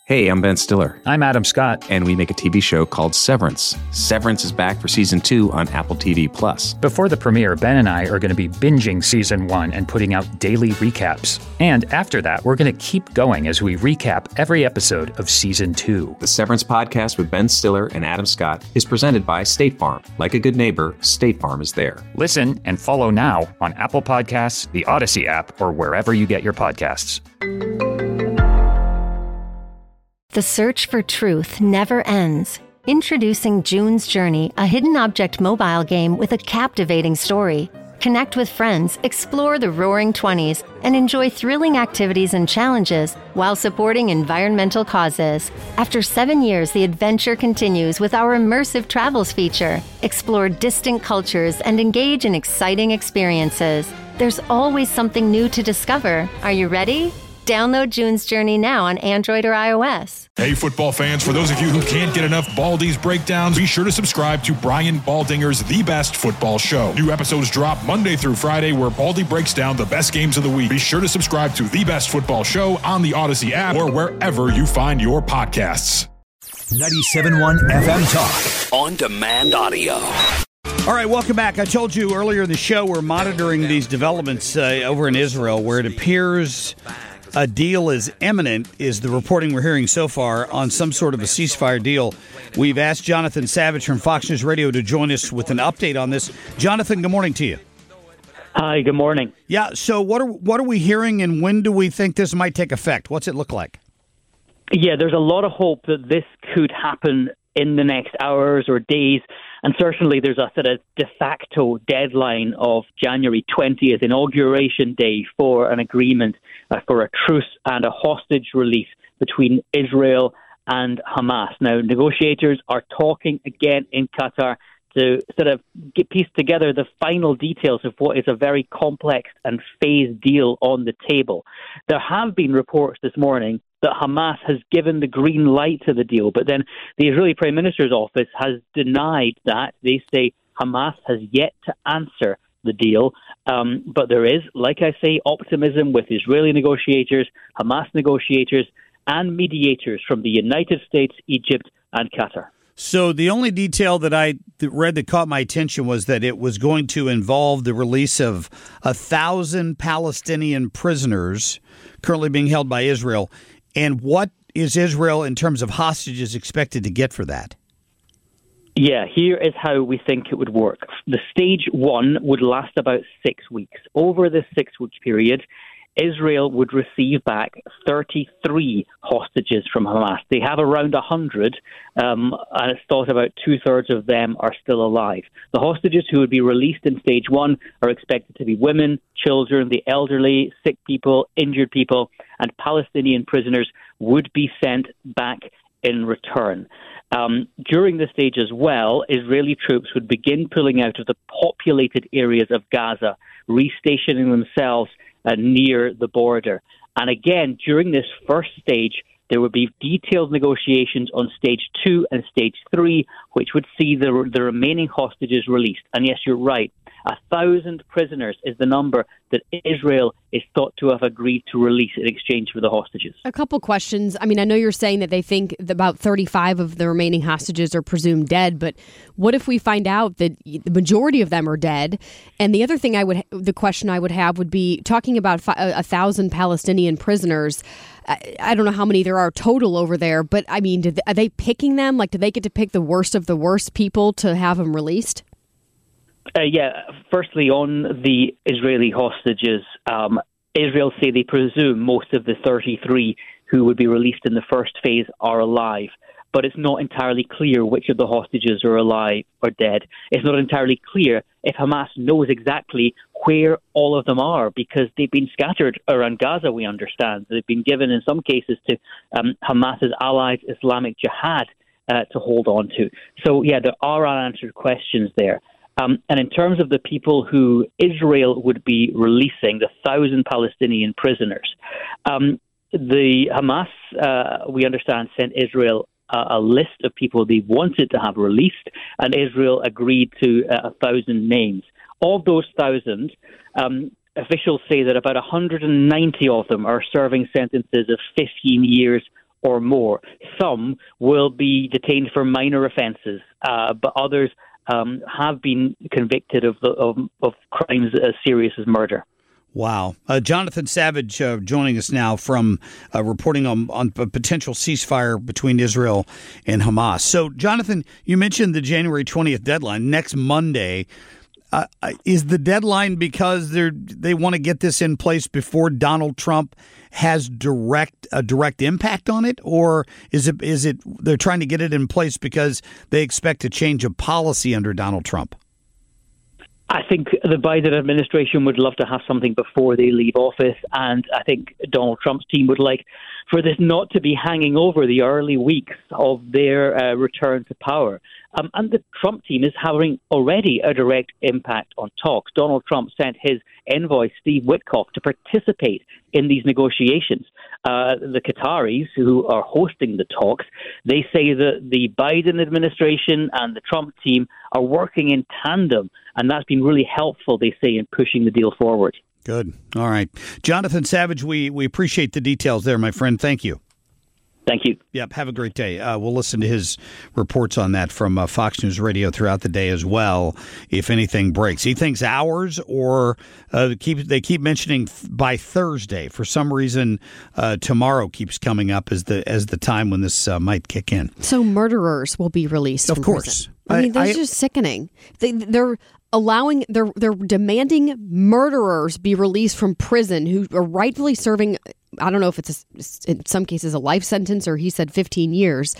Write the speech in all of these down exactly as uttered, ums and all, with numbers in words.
Hey, I'm Ben Stiller. I'm Adam Scott. And we make a T V show called Severance. Severance is back for season two on Apple T V Plus. Before the premiere, Ben and I are going to be binging season one and putting out daily recaps. And after that, we're going to keep going as we recap every episode of season two. The Severance podcast with Ben Stiller and Adam Scott is presented by State Farm. Like a good neighbor, State Farm is there. Listen and follow now on Apple Podcasts, the Odyssey app, or wherever you get your podcasts. The search for truth never ends. Introducing June's Journey, a hidden object mobile game with a captivating story. Connect with friends, explore the Roaring Twenties, and enjoy thrilling activities and challenges while supporting environmental causes. After seven years, the adventure continues with our immersive travels feature. Explore distant cultures and engage in exciting experiences. There's always something new to discover. Are you ready? Download June's Journey now on Android or iOS. Hey, football fans, for those of you who can't get enough Baldy's breakdowns, be sure to subscribe to Brian Baldinger's The Best Football Show. New episodes drop Monday through Friday where Baldy breaks down the best games of the week. Be sure to subscribe to The Best Football Show on the Odyssey app or wherever you find your podcasts. ninety-seven point one F M Talk. On demand audio. All right, welcome back. I told you earlier in the show we're monitoring these developments uh, over in Israel where it appears a deal is imminent, is the reporting we're hearing so far, on some sort of a ceasefire deal. We've asked Jonathan Savage from Fox News Radio to join us with an update on this. Jonathan, good morning to you. Hi, good morning. Yeah, so what are what are we hearing, and when do we think this might take effect? What's it look like? Yeah, there's a lot of hope that this could happen in the next hours or days. And certainly there's a sort of de facto deadline of January twentieth, inauguration day, for an agreement uh, for a truce and a hostage release between Israel and Hamas. Now, negotiators are talking again in Qatar to sort of get piece together the final details of what is a very complex and phased deal on the table. There have been reports this morning that Hamas has given the green light to the deal, but then the Israeli Prime Minister's office has denied that. They say Hamas has yet to answer the deal, um, but there is, like I say, optimism with Israeli negotiators, Hamas negotiators, and mediators from the United States, Egypt, and Qatar. So the only detail that I read that caught my attention was that it was going to involve the release of a thousand Palestinian prisoners currently being held by Israel. And what is Israel, in terms of hostages, expected to get for that? Yeah, here is how we think it would work. The stage one would last about six weeks. Over this six-week period, Israel would receive back thirty-three hostages from Hamas. They have around one hundred, um, and it's thought about two-thirds of them are still alive. The hostages who would be released in stage one are expected to be women, children, the elderly, sick people, injured people, and Palestinian prisoners would be sent back in return. Um, during this stage as well, Israeli troops would begin pulling out of the populated areas of Gaza, restationing themselves Uh, near the border. And again, during this first stage, there would be detailed negotiations on stage two and stage three, which would see the, the remaining hostages released. And yes, you're right. A thousand prisoners is the number that Israel is thought to have agreed to release in exchange for the hostages. A couple questions. I mean, I know you're saying that they think that about thirty-five of the remaining hostages are presumed dead, but what if we find out that the majority of them are dead? And the other thing I would, the question I would have would be talking about fi- a thousand Palestinian prisoners. I, I don't know how many there are total over there, but I mean, did, are they picking them? Like, do they get to pick the worst of the worst people to have them released? Uh, yeah, firstly, on the Israeli hostages, um, Israel say they presume most of the thirty-three who would be released in the first phase are alive. But it's not entirely clear which of the hostages are alive or dead. It's not entirely clear if Hamas knows exactly where all of them are, because they've been scattered around Gaza, we understand. They've been given, in some cases, to um, Hamas's allies, Islamic Jihad, uh, to hold on to. So, yeah, there are unanswered questions there. Um, and in terms of the people who Israel would be releasing, the thousand Palestinian prisoners, um, the Hamas, uh, we understand, sent Israel a, a list of people they wanted to have released, and Israel agreed to uh, a thousand names. Of those thousand, um, officials say that about one hundred ninety of them are serving sentences of fifteen years or more. Some will be detained for minor offences, uh, but others um, have been convicted of, the, of, of crimes as serious as murder. Wow. Uh, Jonathan Savage uh, joining us now from uh, reporting on, on a potential ceasefire between Israel and Hamas. So, Jonathan, you mentioned the January twentieth deadline, next Monday. Uh, is the deadline because they they want to get this in place before Donald Trump has direct a direct impact on it, or is it is it they're trying to get it in place because they expect a change of policy under Donald Trump? I think the Biden administration would love to have something before they leave office, and I think Donald Trump's team would like for this not to be hanging over the early weeks of their uh, return to power. Um, and the Trump team is having already a direct impact on talks. Donald Trump sent his envoy, Steve Witkoff, to participate in these negotiations. Uh, the Qataris, who are hosting the talks, they say that the Biden administration and the Trump team are working in tandem, and that's been really helpful, they say, in pushing the deal forward. Good. All right. Jonathan Savage, we, we appreciate the details there, my friend. Thank you. Thank you. Yep. Have a great day. Uh, we'll listen to his reports on that from uh, Fox News Radio throughout the day as well, if anything breaks. He thinks hours or uh, keep they keep mentioning th- by Thursday. For some reason, uh, tomorrow keeps coming up as the as the time when this uh, might kick in. So murderers will be released Of from course. prison. I mean, that's I, just sickening. They, they're allowing, they're they're demanding murderers be released from prison who are rightfully serving, I don't know if it's a, in some cases a life sentence, or he said fifteen years,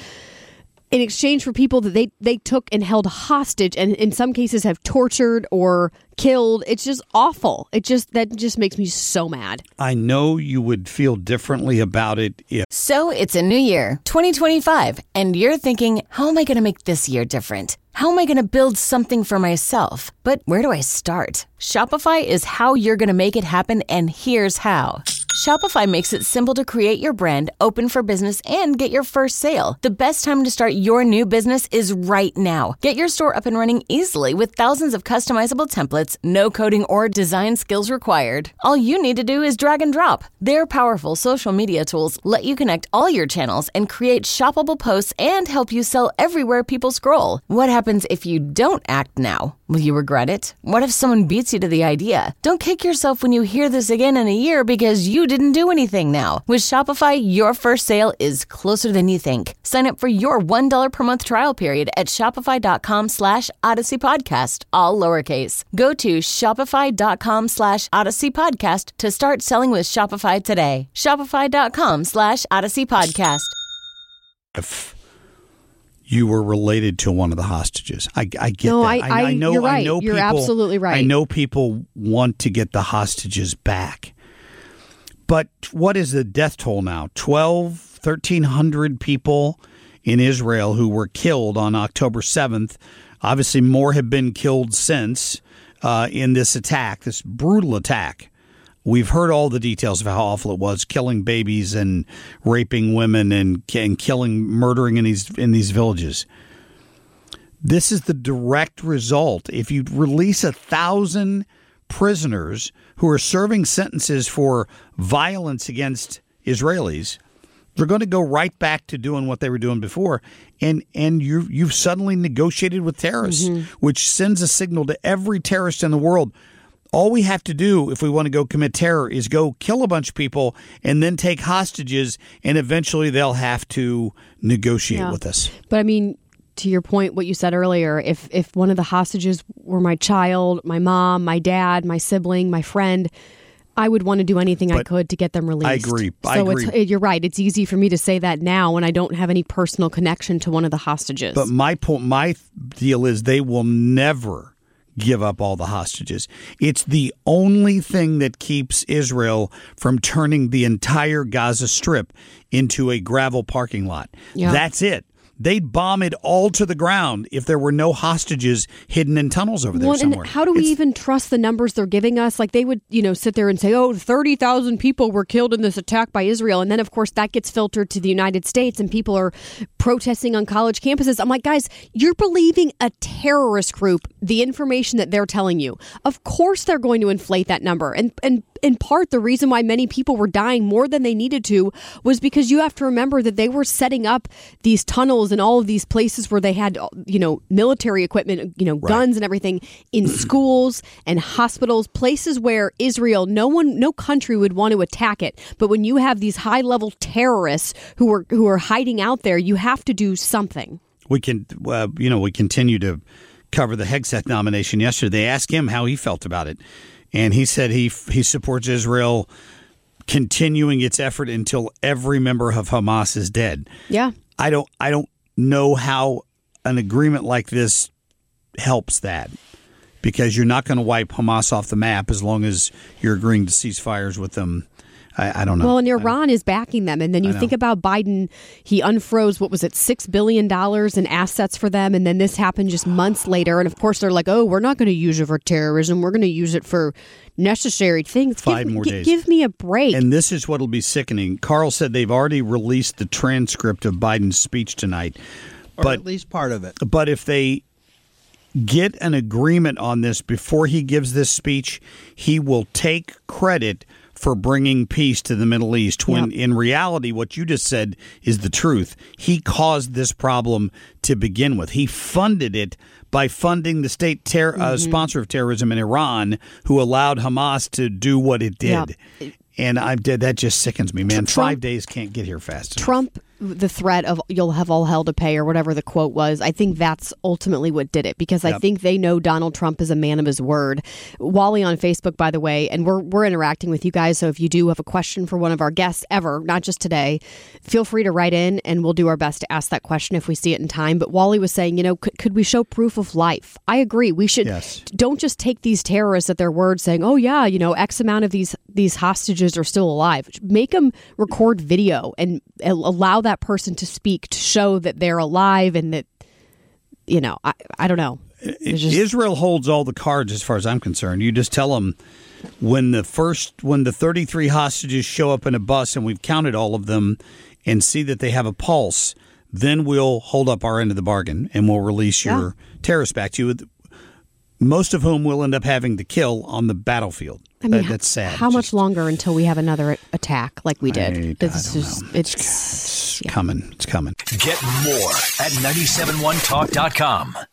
in exchange for people that they, they took and held hostage, and in some cases have tortured or killed. It's just awful. It just that just makes me so mad. I know you would feel differently about it if... So it's a new year, twenty twenty-five, and you're thinking, how am I going to make this year different? How am I going to build something for myself? But where do I start? Shopify is how you're going to make it happen, and here's how. Shopify makes it simple to create your brand, open for business, and get your first sale. The best time to start your new business is right now. Get your store up and running easily with thousands of customizable templates, no coding or design skills required. All you need to do is drag and drop. Their powerful social media tools let you connect all your channels and create shoppable posts and help you sell everywhere people scroll. What happens if you don't act now? Will you regret it? What if someone beats you to the idea? Don't kick yourself when you hear this again in a year because you didn't do anything now. With Shopify, your first sale is closer than you think. Sign up for your one dollar per month trial period at shopify.com slash Odyssey Podcast, all lowercase. Go to shopify.com slash Odyssey Podcast to start selling with Shopify today. Shopify.com slash Odyssey Podcast. If you were related to one of the hostages. I, I get no, that. I, I, I know. You're right. I know you're people, absolutely right. I know people want to get the hostages back. But what is the death toll now? twelve, thirteen hundred people in Israel who were killed on October seventh. Obviously, more have been killed since uh, in this attack, this brutal attack. We've heard all the details of how awful it was, killing babies and raping women and, and killing, murdering in these in these villages. This is the direct result. If you release a thousand prisoners who are serving sentences for violence against Israelis, they're going to go right back to doing what they were doing before. And and you you've suddenly negotiated with terrorists, mm-hmm. which sends a signal to every terrorist in the world. All we have to do if we want to go commit terror is go kill a bunch of people and then take hostages, and eventually they'll have to negotiate yeah. with us. But I mean, to your point, what you said earlier, if if one of the hostages were my child, my mom, my dad, my sibling, my friend, I would want to do anything but I could to get them released. I agree. I so agree. It's, you're right. It's easy for me to say that now when I don't have any personal connection to one of the hostages. But my point, my deal is they will never give up all the hostages. It's the only thing that keeps Israel from turning the entire Gaza Strip into a gravel parking lot. Yeah. That's it. They'd bomb it all to the ground if there were no hostages hidden in tunnels over there well, somewhere. And how do we it's, even trust the numbers they're giving us? Like they would, you know, sit there and say, oh, thirty thousand people were killed in this attack by Israel. And then, of course, that gets filtered to the United States and people are protesting on college campuses. I'm like, guys, you're believing a terrorist group, the information that they're telling you. Of course they're going to inflate that number. And, and in part, the reason why many people were dying more than they needed to was because you have to remember that they were setting up these tunnels and all of these places where they had, you know, military equipment, you know, Right. guns and everything in schools and hospitals, places where Israel, no one, no country would want to attack it. But when you have these high level terrorists who are who are hiding out there, you have to do something. We can, uh, you know, we continue to cover the Hegseth nomination yesterday. They asked him how he felt about it, and he said he he supports Israel continuing its effort until every member of Hamas is dead. Yeah, I don't I don't know how an agreement like this helps that, because you're not going to wipe Hamas off the map as long as you're agreeing to ceasefires with them. I, I don't know. Well, and Iran is backing them. And then you think about Biden, he unfroze, what was it, six billion dollars in assets for them. And then this happened just months later. And of course, they're like, oh, we're not going to use it for terrorism. We're going to use it for necessary things. Five give, more g- days. Give me a break. And this is what will be sickening. Carl said they've already released the transcript of Biden's speech tonight. Or but, at least part of it. But if they get an agreement on this before he gives this speech, he will take credit for bringing peace to the Middle East, when Yep. in reality, what you just said is the truth. He caused this problem to begin with. He funded it by funding the state ter- Mm-hmm. uh, sponsor of terrorism in Iran, who allowed Hamas to do what it did. Yep. And I did that just sickens me, man. Trump- Five days can't get here fast enough. Trump, the threat of you'll have all hell to pay or whatever the quote was, I think that's ultimately what did it, because I Yep. think they know Donald Trump is a man of his word. Wally on Facebook, by the way, and we're we're interacting with you guys, so if you do have a question for one of our guests ever, not just today, feel free to write in and we'll do our best to ask that question if we see it in time. But Wally was saying, you know, could, could we show proof of life? I agree. We should. Yes. Don't just take these terrorists at their word saying, oh yeah, you know, X amount of these these hostages are still alive. Make them record video and allow that person to speak to show that they're alive and that, you know, I, I don't know. It's just- Israel holds all the cards as far as I'm concerned. You just tell them when the first, when the thirty-three hostages show up in a bus and we've counted all of them and see that they have a pulse, then we'll hold up our end of the bargain and we'll release Yeah. your terrorists back to you, most of whom we'll end up having to kill on the battlefield. I mean, that, that's sad. How It's much just- longer until we have another attack like we did? I, I It's don't just, know. it's, It's, it's yeah. coming. It's coming. Get more at nine seven one talk dot com.